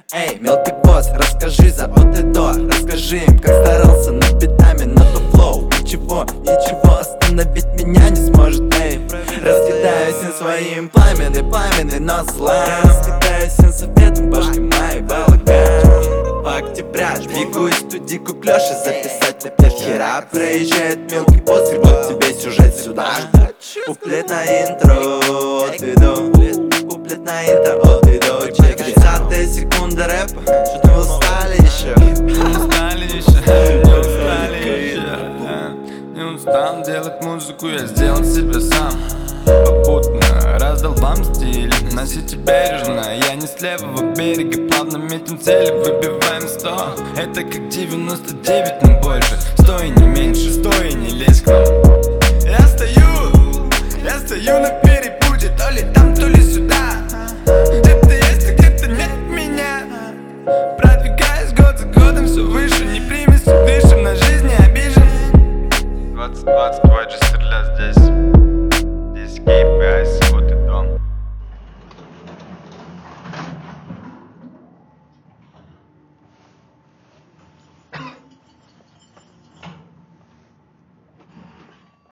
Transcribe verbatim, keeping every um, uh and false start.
Эй, мелкий босс, расскажи за вот это. Расскажи им, как старался над битами, на то флоу. Ничего, ничего остановить меня не сможет, эй. Раскидаю всем своим пламенный, пламенный, но зла. Раскидаю всем советом башки моей балаган. По октября двигаюсь в студию к Лёше записать опять хера. Проезжает мелкий босс, и вот тебе сюжет сюда. Куплет на интро, от и до. Куплет на интро, от и до. тридцатая секунда рэпа, что-то вы устали еще? Не устали еще, не устали еще. Не устал делать музыку, я сделал себя сам. Попутно раздал вам стиль, носите бережно. Я не с левого берега, плавно метим цели, выбиваем сто. Это как девяносто девять, но больше. Стой не меньше, стой не лезь к нам. Я стою, я стою на перепуте, то ли там, то ли сюда. Где-то есть, а где-то нет меня. Продвигаюсь год за годом все выше, не примесью дышим, на жизни обижен. двадцать двадцать, твой же стрелял здесь. Здесь кей пи ай сегодня.